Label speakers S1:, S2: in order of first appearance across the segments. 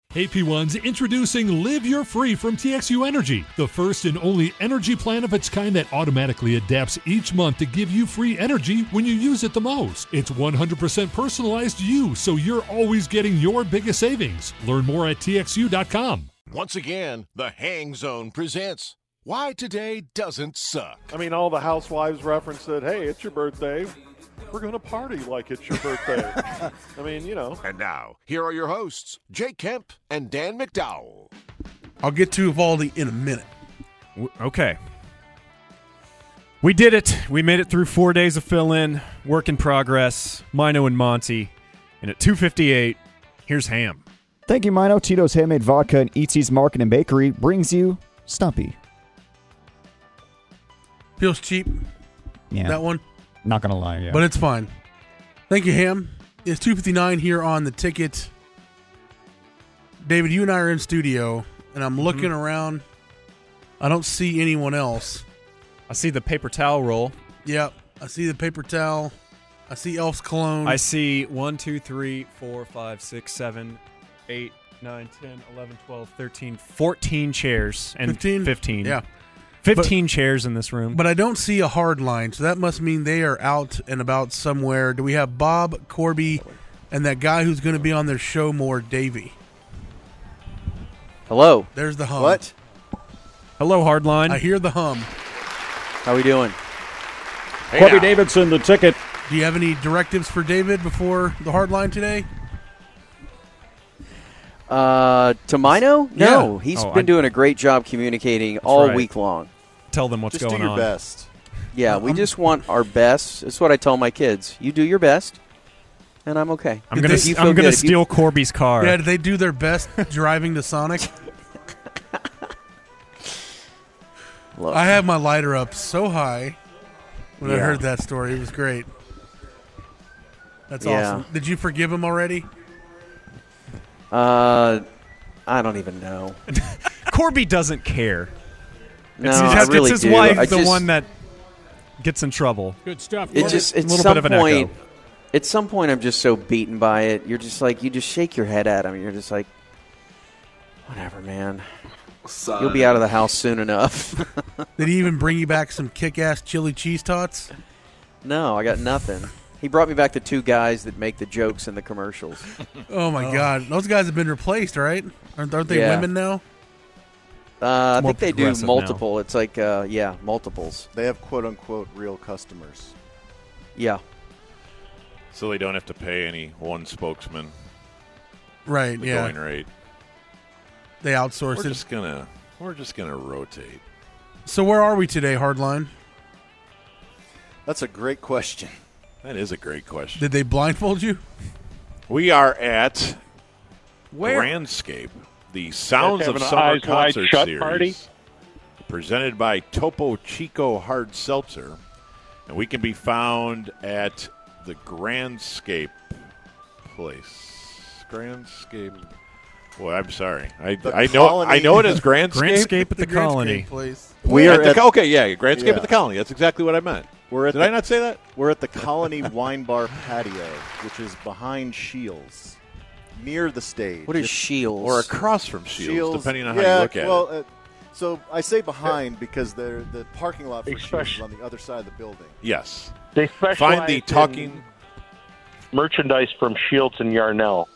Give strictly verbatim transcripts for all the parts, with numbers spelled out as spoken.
S1: Hey P ones, introducing Live Your Free from T X U Energy, the first and only energy plan of its kind that automatically adapts each month to give you free energy when you use it the most. It's one hundred percent personalized to you, so you're always getting your biggest savings. Learn more at T X U dot com.
S2: Once again, the Hang Zone presents Why Today Doesn't Suck.
S3: I mean, all the housewives referenced it, hey, it's your birthday. We're going to party like it's your birthday. I mean, you know.
S2: And now, here are your hosts, Jake Kemp and Dan McDowell.
S4: I'll get to Evaldi in a minute.
S5: Okay. We did it. We made it through four days of fill-in, work in progress, Mino and Monty. And at two fifty-eight, here's Ham.
S6: Thank you, Mino. Tito's Handmade Vodka and Eatsy's Market and Bakery brings you Stumpy.
S4: Feels cheap,
S6: Yeah,
S4: that one,
S6: not going to lie, yeah.
S4: but it's fine. Thank you, Ham. It's two fifty-nine here on the ticket. David, you and I are in studio, and I'm looking mm-hmm. around. I don't see anyone else.
S5: I see the paper towel roll.
S4: Yep, I see the paper towel. I see Elf's cologne.
S5: I see one, two, three, four, five, six, seven, eight, nine, ten, eleven, twelve, thirteen, fourteen chairs. And
S4: fifteen?
S5: fifteen.
S4: Yeah.
S5: fifteen
S4: but,
S5: chairs in this room.
S4: But I don't see a hard line, so that must mean they are out and about somewhere. Do we have Bob, Corby, and that guy who's going to be on their show more, Davey?
S7: Hello.
S4: There's the hum.
S7: What?
S5: Hello, Hardline.
S4: I hear the hum.
S7: How we doing?
S3: Hey Corby now. Davidson, the ticket.
S4: Do you have any directives for David before the hard line today?
S7: Uh, to Mino? No,
S4: Yeah.
S7: he's
S5: Oh,
S7: been
S5: I-
S7: doing a great job communicating all
S5: right.
S7: week long.
S5: Tell them what's
S8: Just
S5: going
S8: do your
S5: on.
S8: best.
S7: Yeah, we just want our best. That's what I tell my kids. You do your best, and I'm okay.
S5: I'm
S4: Did
S5: going
S4: they-
S5: to
S7: you
S5: I'm
S7: feel
S5: going to
S7: good. If you-
S5: steal Corby's car.
S4: Yeah, did they do their best driving to Sonic?
S7: Look,
S4: I have my lighter up so high when I
S7: Yeah.
S4: heard that story. It was great. That's
S7: Yeah.
S4: awesome. Did you forgive him already?
S7: uh, I don't even know.
S5: Corby doesn't care.
S7: No,
S5: it's,
S7: I
S5: just,
S7: really
S5: it's his
S7: do.
S5: wife,
S7: I
S5: the
S7: just-
S5: one that gets in trouble.
S1: Good stuff.
S7: It just at
S5: little
S7: some
S5: bit of an
S7: point,
S5: echo.
S7: at some point, I'm just so beaten by it. You're just like you just shake your head at him. You're just like, whatever, man.
S8: Son.
S7: You'll be out of the house soon enough.
S4: Did he even bring you back some kick-ass chili cheese tots?
S7: No, I got nothing. He brought me back the two guys that make the jokes in the commercials.
S4: Oh, my God. Those guys have been replaced, right? Aren't, aren't they
S7: Yeah.
S4: women now?
S7: Uh, I
S5: more
S7: think they do
S5: progressive
S7: multiple. It's like, uh, yeah, multiples.
S8: They have quote-unquote real customers.
S7: Yeah.
S9: So they don't have to pay any one spokesman
S4: Right,
S9: the
S4: yeah.
S9: going rate.
S4: They outsourced
S9: We're
S4: it.
S9: just gonna we're just gonna rotate.
S4: So where are we today, Hardline?
S8: That's a great question.
S9: That is a great question.
S4: Did they blindfold you?
S9: We are at
S5: Where?
S9: Grandscape, the Sounds
S3: Have
S9: of
S3: an
S9: Summer
S3: Eyes Wide
S9: concert
S3: Shut
S9: series,
S3: party?
S9: presented by Topo Chico Hard Seltzer, and we can be found at the Grandscape place. Grandscape. Boy, I'm sorry. I,
S8: The
S9: I know
S8: Colony.
S9: I know it as Grandscape.
S5: Grandscape at the, colony.
S4: Place.
S8: We are
S9: At the
S8: at,
S9: co- okay, yeah, Grandscape
S8: Yeah.
S9: at the Colony. That's exactly what I meant.
S8: we're at
S9: Did
S8: the,
S9: I not say that?
S8: We're at the Colony Wine Bar patio, which is behind Shields, near the stage.
S7: What is
S8: It's-
S7: Shields?
S9: Or across from Shields,
S8: Shields,
S9: depending on
S8: yeah,
S9: how you look at
S8: well,
S9: it.
S8: Uh, so I say behind because they're, the parking lot for Shields is
S3: Especially-
S8: on the other side of the building.
S9: Yes.
S3: They specialize
S9: Find the
S3: in
S9: talking.
S3: merchandise from Shields and Yarnell.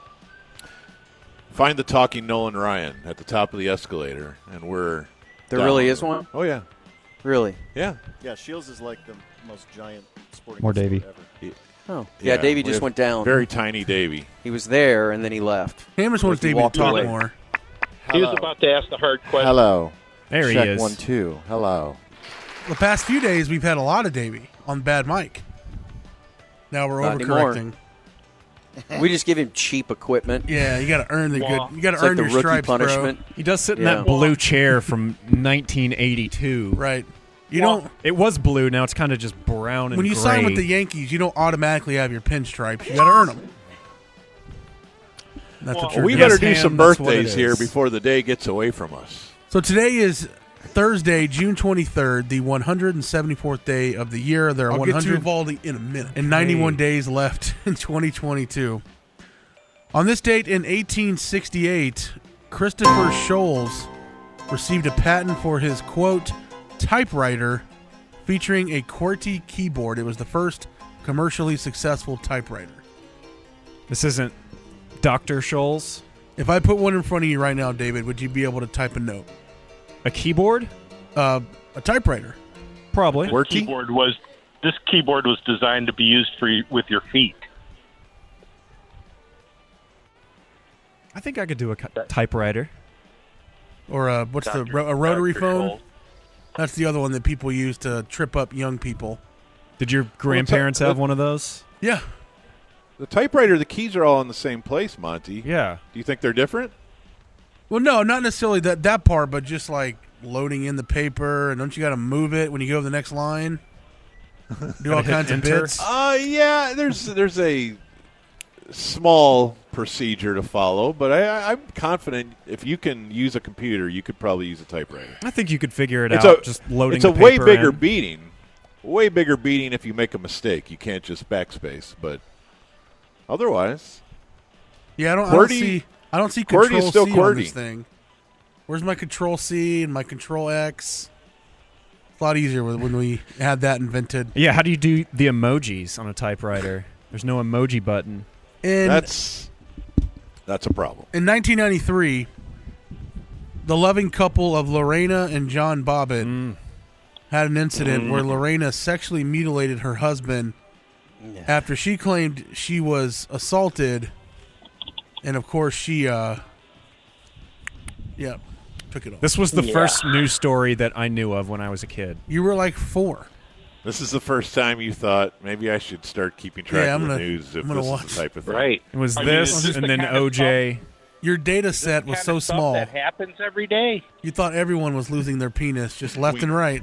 S9: Find the talking Nolan Ryan at the top of the escalator, and we're.
S7: There
S9: down.
S7: really is one?
S9: Oh yeah,
S7: Really?
S9: yeah.
S8: Yeah, Shields is like the most giant sporting
S6: More
S8: goods
S6: Davey.
S8: store ever.
S7: Oh. Yeah, Davey
S9: we
S7: just
S9: have
S7: went down.
S9: Very tiny Davey.
S7: He was there, and then he left.
S4: Hammers wants
S7: Like he
S4: Davey to
S7: walked
S4: talk
S7: away.
S4: more.
S3: He was
S8: Hello.
S3: about to ask the hard question.
S8: Hello.
S5: There
S8: Check
S5: he is.
S8: one, two. Hello.
S4: The past few days, we've had a lot of Davey on Bad Mike. Now we're
S7: Not anymore.
S4: overcorrecting.
S7: We just give him cheap equipment.
S4: Yeah, you got to earn the
S3: Well,
S4: good. You got to
S7: It's like
S4: earn
S7: the
S4: your
S7: rookie
S4: stripes,
S7: punishment.
S5: He does sit in
S7: Yeah.
S5: that blue chair from nineteen eighty-two.
S4: bro. Right. You
S3: Well,
S4: don't.
S5: It was blue. Now it's kind of just brown and
S4: When you
S5: gray.
S4: sign with the Yankees, you don't automatically have your pinstripes. You got to earn them. That's
S3: Well,
S4: what you're
S9: we
S4: doing.
S9: better
S5: Yes,
S9: do
S5: Ham,
S9: some
S5: that's what it
S9: birthdays here
S5: is.
S9: before the day gets away from us.
S4: So today is Thursday, June twenty-third, the one hundred seventy-fourth day of the year. There are I'll one get to hundred Valdi in a minute. And ninety-one days left in twenty twenty-two. On this date in eighteen sixty-eight, Christopher Sholes received a patent for his, quote, typewriter featuring a QWERTY keyboard. It was the first commercially successful typewriter.
S5: This isn't Doctor Scholes?
S4: If I put one in front of you right now, David, would you be able to type a note?
S5: A keyboard?
S4: Uh, a typewriter.
S5: Probably.
S10: This keyboard was this keyboard was designed to be used for y- with your feet.
S5: I think I could do a cu- typewriter.
S4: Or a, what's the ro- a rotary phone? That's the other one that people use to trip up young people.
S5: Did your grandparents
S9: Well,
S5: have one of those?
S4: Yeah.
S9: The typewriter, the keys are all in the same place, Monty.
S5: Yeah.
S9: Do you think they're different?
S4: Well, no, not necessarily that that part, but just like loading in the paper, and don't you got to move it when you go to the next line? Do all
S5: Gotta hit
S4: kinds of
S5: enter.
S4: bits.
S9: Uh, yeah, there's there's a small procedure to follow, but I, I, I'm confident if you can use a computer, you could probably use a typewriter.
S5: I think you could figure it
S9: It's
S5: out
S9: a,
S5: just loading
S9: It's
S5: the
S9: a way
S5: paper
S9: bigger
S5: in.
S9: beating. Way bigger beating if you make a mistake. You can't just backspace, but otherwise.
S4: Yeah, I don't, I don't
S9: QWERTY-
S4: see. I don't see
S9: QWERTY is
S4: Control
S9: still
S4: C on
S9: QWERTY.
S4: this thing. Where's my Control C and my Control X? It's a lot easier when when we had that invented.
S5: Yeah, how do you do the emojis on a typewriter? There's no emoji button.
S4: In,
S9: That's that's a problem.
S4: in nineteen ninety-three, the loving couple of Lorena and John Bobbitt
S5: Mm.
S4: had an incident where Lorena sexually mutilated her husband after she claimed she was assaulted, and of course she, uh, yeah, took it off.
S5: This was the
S10: Yeah.
S5: first news story that I knew of when I was a kid.
S4: You were like four.
S9: This is the first time you thought maybe I should start keeping track
S4: Yeah, I'm
S9: of the
S4: gonna-
S9: news if
S4: I'm gonna
S9: this
S4: watch.
S9: is the type of thing.
S10: Right.
S5: It was
S10: I mean,
S5: this,
S10: it's just
S5: and
S10: the
S5: then
S10: kind of
S5: O J.
S4: Your data set was
S10: Kind
S4: so
S10: of stuff
S4: small.
S10: that happens every day.
S4: You thought everyone was losing their penis just left and right.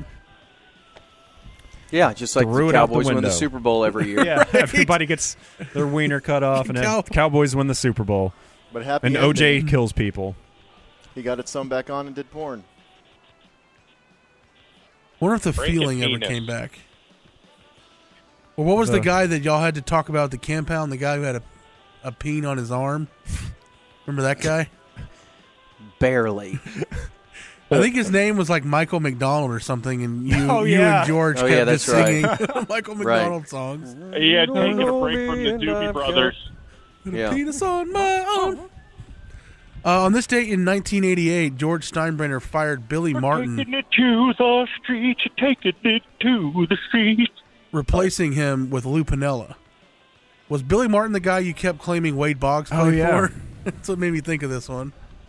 S7: Yeah, just like
S5: Threw
S7: the
S5: it out the
S7: Cowboys win the
S5: window.
S7: Super Bowl every year.
S5: Yeah, everybody gets their wiener cut off, and then
S4: Cow-
S5: Cowboys win the Super Bowl.
S8: But happy
S5: And O J
S8: ending.
S5: kills people.
S8: He got it sewn back on and did porn.
S4: Wonder if the
S10: Break his
S4: feeling ever
S10: penis.
S4: came back. Well, what was the
S5: The-
S4: guy that y'all had to talk about at the compound? The guy who had a, a peen on his arm? Remember that guy?
S7: Barely.
S4: I think his name was like Michael McDonald or something, and you,
S5: Oh,
S4: you
S5: yeah.
S4: and George
S7: Oh,
S4: kept
S7: yeah,
S4: just
S7: that's right.
S4: singing Michael McDonald songs.
S10: He had taken a break from the Doobie Brothers.
S7: Yeah.
S4: Penis on my arm. Uh, on this date in nineteen eighty-eight, George Steinbrenner fired Billy Martin,
S10: Taking it to the street, you're taking it to the street.
S4: replacing him with Lou Piniella. Was Billy Martin the guy you kept claiming Wade Boggs played
S5: Oh, yeah.
S4: for? That's what made me think of this one.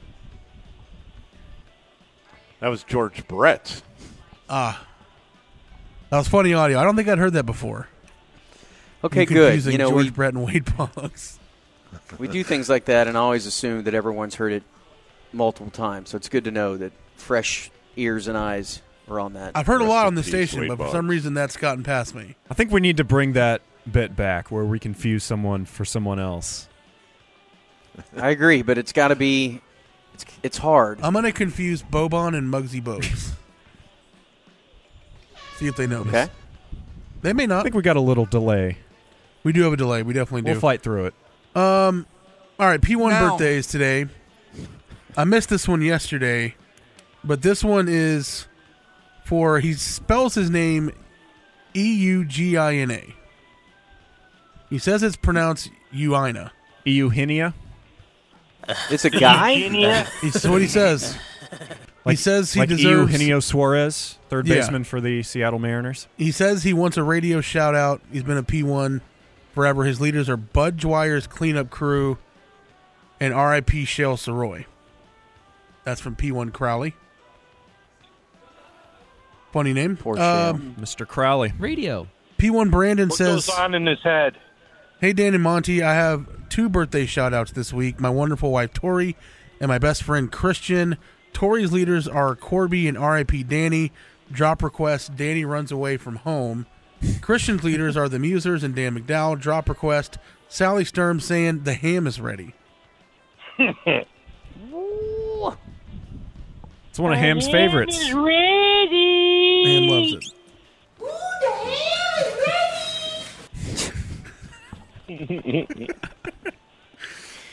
S9: That was George Brett.
S4: Ah. That was funny audio. I don't think I'd heard that before.
S7: Okay,
S4: You
S7: good.
S4: confusing
S7: You know,
S4: George
S7: we,
S4: Brett and Wade Boggs.
S7: we do things like that and always assume that everyone's heard it multiple times. So it's good to know that fresh ears and eyes are on that.
S4: I've heard a
S9: Rest
S4: lot
S9: in
S4: on the
S9: peace,
S4: station,
S9: Wade
S4: but for
S9: Boggs.
S4: some reason that's gotten past me.
S5: I think we need to bring that bit back where we confuse someone for someone else.
S7: I agree, but it's got to be. It's it's hard.
S4: I'm going to confuse Bobon and Muggsy Bogues. See if they notice.
S7: Okay.
S4: They may
S5: I
S4: not.
S5: think we got a little delay.
S4: We do have a delay. We definitely do.
S5: We'll fight through it.
S4: Um, all right, P one
S11: Now.
S4: birthdays today. I missed this one yesterday, but this one is for, he spells his name E U G I N A. He says it's pronounced Uina.
S5: Euhenia?
S7: It's a guy.
S4: It's what he says. he
S5: Like-
S4: says he
S5: like
S4: deserves.
S5: Eugenio Suarez, third
S4: Yeah.
S5: baseman for the Seattle Mariners.
S4: He says he wants a radio shout out. He's been a P one forever. His leaders are Bud Dwyer's cleanup crew and R I P Shale Soroy. That's from P one Crowley. Funny name.
S7: Poor
S4: Um,
S5: Mister Crowley.
S11: Radio.
S4: P one Brandon
S10: What
S4: says,
S10: goes on in his head?
S4: Hey, Dan and Monty, I have two birthday shout outs this week. My wonderful wife, Tori, and my best friend, Christian. Tori's leaders are Corby and R I P Danny. Drop request, Danny runs away from home. Christian's leaders are the Musers and Dan McDowell. Drop request, Sally Sturm saying the ham is ready.
S5: It's one of Ham's favorites.
S4: Ham loves it.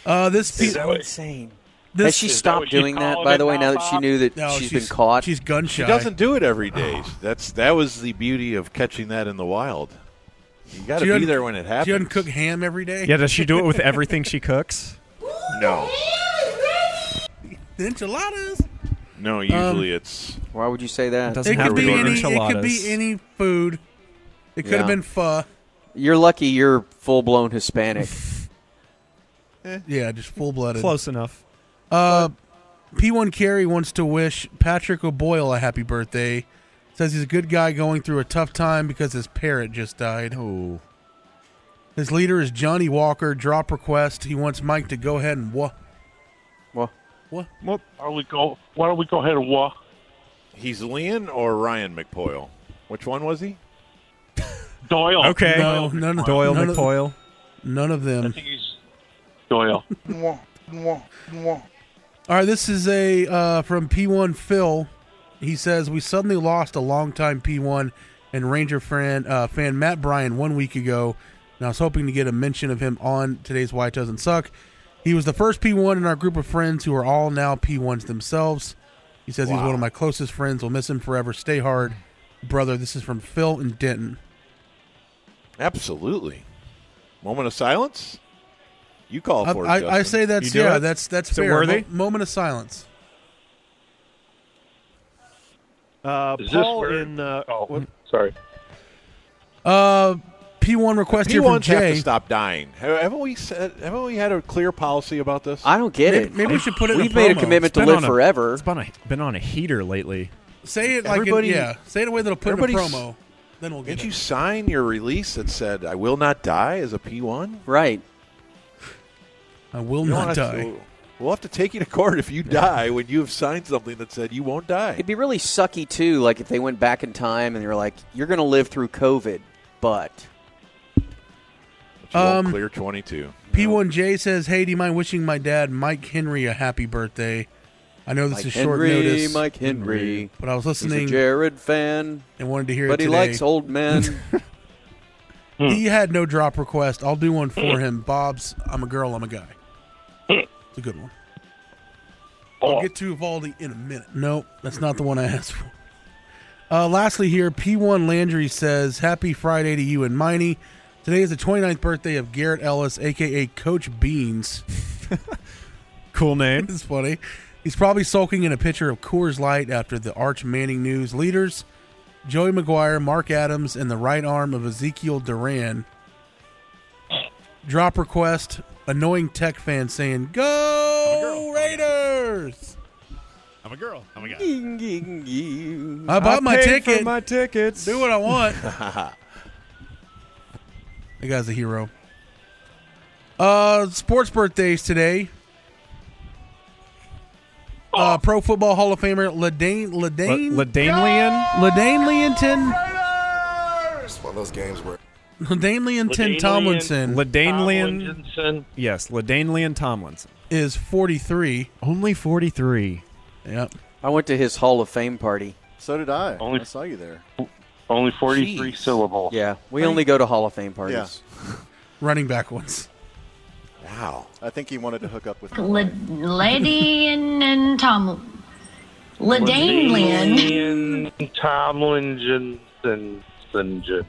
S4: Uh, this
S7: Is
S4: pe-
S7: that insane.
S4: This,
S7: Has she stopped doing that, by the way, now that she knew that
S4: No,
S7: she's
S4: she's-
S7: been caught?
S4: She's gun
S9: She
S4: shy.
S9: doesn't do it every day. That's that was the beauty of catching that in the wild. You got to
S4: She
S9: be
S4: doesn't-
S9: there when it happens.
S4: She doesn't cook ham every day.
S5: Yeah, does she do it with everything she cooks?
S9: No,
S4: The enchiladas.
S9: no. Usually
S4: Um,
S9: it's.
S7: Why would you say that?
S5: doesn't
S4: It
S5: have
S4: could
S5: to
S4: be
S5: be
S4: any. It could
S5: enchiladas.
S4: be any food. It could
S7: Yeah.
S4: have been pho.
S7: You're lucky you're full-blown Hispanic.
S4: Yeah, just full blooded.
S5: Close enough.
S4: Uh, P one Carey wants to wish Patrick O'Boyle a happy birthday. Says he's a good guy going through a tough time because his parrot just died.
S5: Oh.
S4: His leader is Johnny Walker. Drop request. He wants Mike to go ahead and what?
S7: What?
S4: What?
S10: Why don't we go? Why don't we go ahead and walk?
S9: He's Leon or Ryan McPoyle. Which one was he?
S10: Doyle.
S5: Okay.
S4: No, none of
S5: Doyle
S4: none of-
S5: McPoyle.
S4: None of
S10: I
S4: them.
S10: think he's Doyle.
S4: All right, this is a uh, from P one Phil. He says we suddenly lost a longtime P one and Ranger fan uh, fan Matt Bryan one week ago, and I was hoping to get a mention of him on today's Why It Doesn't Suck. He was the first P one in our group of friends who are all now P ones themselves. He says he's
S9: Wow.
S4: one of my closest friends. We'll miss him forever. Stay hard, brother. This is from Phil in Denton.
S9: Absolutely. Moment of silence. You call
S4: I,
S9: for it.
S4: I, I
S9: Justin.
S4: say that's
S5: You do
S4: yeah,
S5: it?
S4: that's that's
S5: Is it
S4: fair.
S5: worthy?
S4: Mo- moment of silence.
S11: Uh,
S10: Is this
S11: Paul
S10: where-
S11: in uh,
S10: Oh,
S11: what-
S10: sorry.
S4: Uh, P one request
S9: P
S4: here from
S9: ones have
S4: Jay.
S9: to stop dying. Ha- Haven't we said? Haven't we had a clear policy about this?
S7: I don't get
S4: Maybe,
S7: it.
S4: maybe we should put it.
S7: We've
S4: in a
S7: made a
S4: promo.
S7: commitment to
S5: Been
S7: live
S5: on a-
S7: forever.
S5: It's been, a, been on a heater lately.
S4: Say it like
S9: Everybody-
S4: in, yeah. Say it in a way that'll put in a
S9: everybody's-
S4: promo. Then we'll get
S9: Didn't
S4: it.
S9: you sign your release that said "I will not die" as a P one?
S7: Right.
S4: I will
S9: You don't
S4: not
S9: have
S4: die.
S9: to- we'll have to take you to court if you die when you have signed something that said you won't die.
S7: It'd be really sucky, too, like if they went back in time and they were like, you're going to live through COVID, but...
S9: But you won't
S4: Um,
S9: clear twenty-two.
S4: P one J says, "Hey, do you mind wishing my dad, Mike Henry, a happy birthday? I know this
S7: Mike
S4: is short
S7: Henry,
S4: notice,
S7: Mike Henry.
S4: but I was
S7: He's a
S4: listening
S7: Jared fan,
S4: and wanted to hear
S7: but
S4: it
S7: he
S4: today.
S7: likes old men.
S4: He had no drop request. I'll do one for him. Bob's, I'm a girl, I'm a guy. It's a good one. I'll get to Evaldi in a minute. Nope, that's not the one I asked for. Uh, lastly here, P one Landry says, "Happy Friday to you and Miney. Today is the twenty-ninth birthday of Garrett Ellis, a k a. Coach Beans."
S5: Cool name.
S4: It's funny. He's probably sulking in a pitcher of Coors Light after the Arch Manning news. Leaders, Joey Maguire, Mark Adams, and the right arm of Ezekiel Duran. Drop request, annoying Tech fan saying, "Go Raiders!"
S1: I'm a girl. I'm a guy.
S4: I bought my
S5: paid
S4: ticket.
S5: for my tickets.
S4: Do what I want. The guy's a hero. Uh, sports birthdays today. Uh, Pro Football Hall of Famer Ladane Ladane
S5: Ladanian?
S4: Ladane Leonton
S12: It's one of those games where
S4: Ladane Leonton
S10: Ladanian-
S4: Tomlinson
S5: Ladanian.
S10: Tomlinson.
S5: Yes, Ladanian Tomlinson.
S4: is forty-three.
S5: Only forty-three.
S4: Yep.
S7: I went to his Hall of Fame party.
S8: So did I.
S10: Only-
S8: I saw you there.
S10: Only forty-three
S9: Jeez.
S10: syllables.
S7: Yeah, we only go to Hall of Fame parties.
S4: Running back ones.
S9: Wow.
S8: I think he wanted to hook up with.
S13: La- Lady and, and Tom. Ladanian.
S10: Ladanian Tomlinson. Zinjan.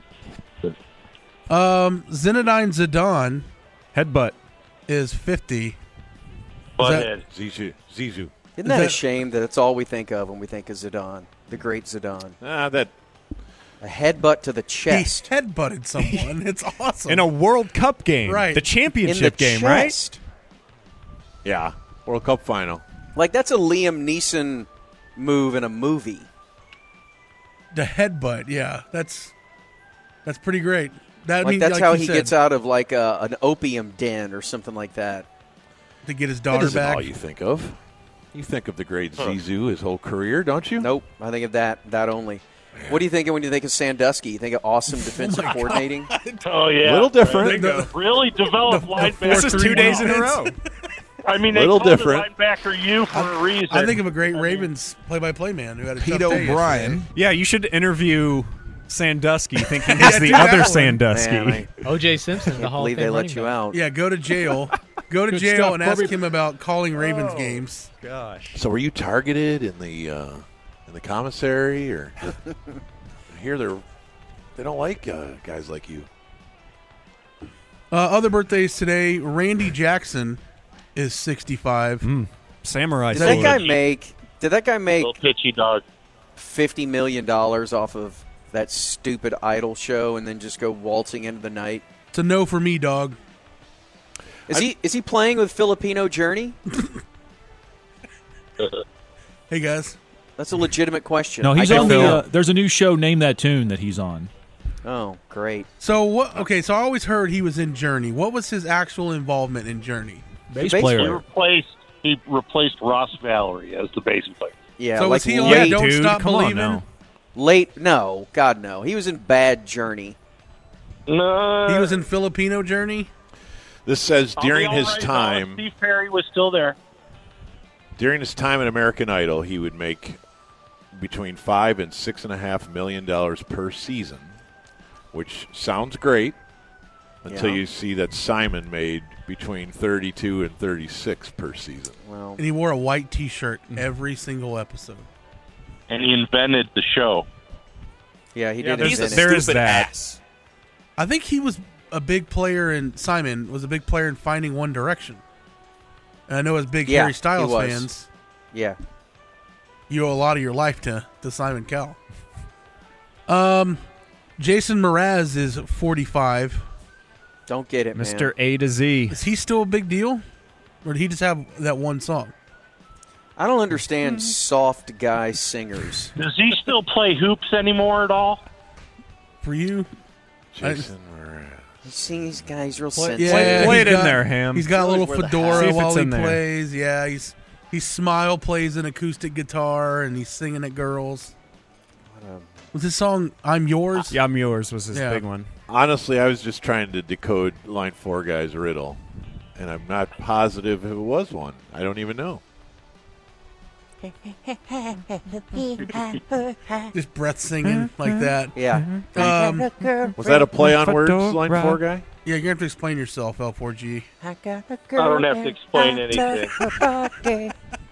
S4: Um, Zinedine Zidane
S5: Headbutt.
S4: is fifty.
S10: Butthead.
S9: Zizou. Zizou.
S7: Isn't that,
S4: that-
S7: a shame that it's all we think of when we think of Zidane, the great Zidane?
S9: Ah, that.
S7: A headbutt to the chest.
S4: He headbutted someone. It's awesome.
S5: In a World Cup game.
S4: Right.
S5: The
S7: In
S5: championship
S7: the
S5: game,
S7: chest.
S9: Yeah. World Cup final.
S7: Like, that's a Liam Neeson move in a movie.
S4: The headbutt, yeah, that's that's pretty great. That
S7: Like,
S4: means,
S7: that's
S4: like
S7: how
S4: you
S7: he
S4: said,
S7: gets out of, like, a, an opium den or something like that.
S4: to get his
S9: That
S4: daughter
S9: isn't
S4: back.
S9: all you think of. You think of the great Zizou his whole career, don't you?
S7: Nope. I think of that, that only. What do you think of when you think of Sandusky? You think of awesome defensive coordinating?
S10: Oh, yeah.
S9: Little different.
S10: Right. Really developed linebacker.
S5: This is two days in a row.
S10: I mean, they
S9: Little
S10: called
S9: different.
S10: it linebacker U for a reason.
S4: I think of a great Ravens play-by-play man who had a
S12: Pete
S4: tough day
S12: O'Brien.
S4: yesterday.
S5: Yeah, you should interview Sandusky, thinking
S4: Yeah,
S5: he's the
S4: do that
S5: other
S4: one.
S5: Sandusky.
S7: Man, I
S14: O J Simpson, the
S7: can't
S14: Hall of
S7: believe
S14: Fame
S7: they let
S14: running
S7: you
S14: back.
S7: out.
S4: Yeah, go to jail. Go to
S14: Good
S4: jail
S14: stuff,
S4: and ask
S14: Corby.
S4: him about calling Ravens games.
S5: Gosh.
S9: So were you targeted in the uh, in the commissary, or I hear they're they don't like uh, guys like you?
S4: Uh, other birthdays today: Randy Jackson is sixty-five.
S5: Mm. Samurai
S7: Did that
S5: sword.
S7: guy make? Did that guy make
S10: Little pitchy dog.
S7: fifty million dollars off of that stupid Idol show, and then just go waltzing into the night?
S4: It's a no for me, dog.
S7: Is he is he playing with Filipino Journey?
S4: Hey guys,
S7: That's a legitimate question.
S15: No, he's
S7: I
S15: on
S7: don't
S15: the.
S7: know.
S15: Uh, there's a new show, Name That Tune, that he's on.
S7: Oh, great.
S4: so what? Okay, so I always heard he was in Journey. What was his actual involvement in Journey?
S15: Bass
S10: He
S15: player.
S10: replaced he replaced Ross Valerie as the bass player.
S7: Yeah,
S4: so
S7: like
S4: was he on
S7: late,
S4: Don't
S5: dude,
S4: Stop
S5: come on
S4: Believing?
S5: now.
S7: late. No, God, no. He was in Bad Journey.
S10: No,
S4: He was in Filipino Journey.
S9: This says
S10: I'll be
S9: during
S10: all
S9: his
S10: right, though.
S9: time
S10: Steve Perry was still there.
S9: during his time in American Idol, he would make between five and six and a half million dollars per season, which sounds great until
S7: Yeah.
S9: you see that Simon made between thirty-two and thirty-six per season.
S7: Well,
S4: And he wore a white T-shirt every single episode.
S10: And he invented the show.
S7: yeah, he
S14: Yeah,
S7: did.
S14: but
S5: There's,
S7: invent it.
S5: there is that.
S4: I think he was a big player in Simon was a big player in Finding One Direction. And I know as big
S7: Yeah,
S4: Harry Styles
S7: he was.
S4: fans,
S7: Yeah.
S4: you owe a lot of your life to, to Simon Cowell. Um, Jason Mraz is forty-five.
S7: Don't get it,
S5: Mister
S7: man.
S5: A to Z.
S4: Is he still a big deal, or did he just have that one song?
S7: I don't understand soft guy singers.
S10: Does he still play hoops anymore at all?
S4: For you,
S9: Jason Mraz.
S7: You see these guys real
S4: Play-
S7: sensitive.
S5: Play- play
S4: he's
S5: it in
S4: got-
S5: there, Ham.
S4: He's got a
S8: Really
S4: little
S8: where the
S4: fedora
S5: hat- See if
S4: while
S5: it's
S4: he
S5: in there.
S4: plays. Yeah, he's he smile plays an acoustic guitar and he's singing at girls. Was his song "I'm Yours"?
S5: Yeah, I'm yours was his
S4: Yeah.
S5: big one.
S9: Honestly, I was just trying to decode line four guy's riddle, and I'm not positive if it was one. I don't even know.
S4: Just breath singing like that.
S7: Yeah.
S4: Um,
S9: Was that a play on words, line four guy?
S4: yeah, you're gonna have to explain yourself, L four G.
S10: I don't have to explain anything.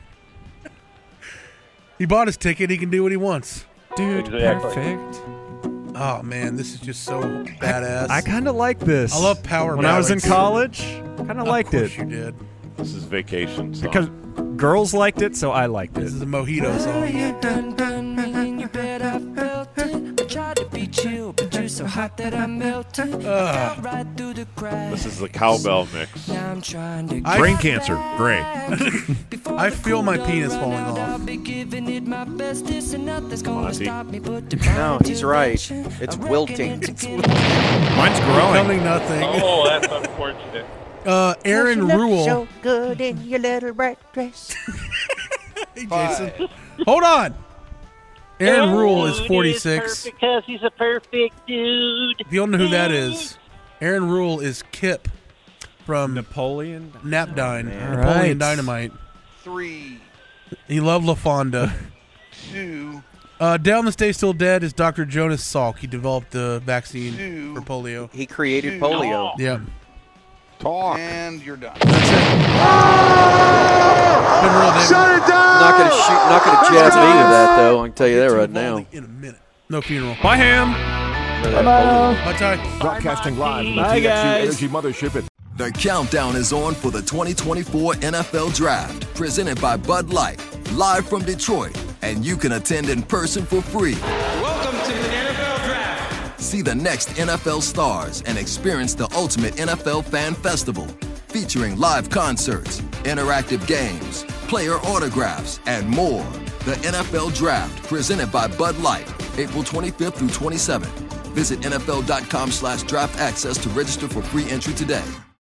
S4: He bought his ticket. He can do what he wants.
S5: Dude,
S10: Exactly.
S5: perfect.
S4: Oh man, this is just so badass.
S5: I kind of like this.
S4: I love power
S5: When I was in
S4: ballads.
S5: college, kind of
S4: Of
S5: liked
S4: course
S5: it.
S4: you did.
S9: This is vacation song.
S5: Because girls liked it, so I liked it.
S4: This is a mojito song.
S16: done done me, you bet I felt it. I tried to be chill, but you're so hot that I melted. Got right through the cracks.
S9: This is the cowbell mix.
S16: Now I'm trying to
S4: I-
S9: Brain cancer, great.
S4: I feel my penis falling off.
S16: I'll be giving it my best. This and nothing's gonna
S9: Monty.
S16: stop me but
S7: No, he's right. It's wilting.
S5: Mine's growing.
S4: Coming nothing.
S10: Oh, that's unfortunate.
S4: Uh, Aaron Rule.
S17: good in your little red dress.
S4: Hey, Jason. Hold on. Aaron Rule is forty-six.
S10: Because he's a perfect dude.
S4: If you don't know who that is, Aaron Rule is Kip from
S5: Napoleon.
S4: Napdine.
S7: man.
S4: Napoleon
S5: Right.
S4: Dynamite.
S12: Three,
S4: He loved LaFonda.
S12: two,
S4: Uh, Down the Stay Still Dead is Doctor Jonas Salk. He developed the vaccine
S12: two,
S4: for polio.
S7: He created polio.
S4: Yeah.
S9: Talk.
S12: and you're done.
S4: That's it. Been real, David.
S7: Not gonna shoot. Not gonna jab me with that though. I can tell you that right now.
S4: In a minute. No funeral.
S5: Bye, Ham.
S4: Bye, Ty.
S18: Broadcasting live from the
S5: Bye,
S18: T X U
S5: guys.
S18: Energy Mothership at
S19: The countdown is on for the twenty twenty-four N F L Draft, presented by Bud Light, live from Detroit, and you can attend in person for free.
S20: Welcome to the N F L Draft.
S19: See the next N F L stars and experience the ultimate N F L fan festival, featuring live concerts, interactive games, player autographs, and more. The N F L Draft, presented by Bud Light, April twenty-fifth through twenty-seventh. Visit N F L dot com slash draft access to register for free entry today.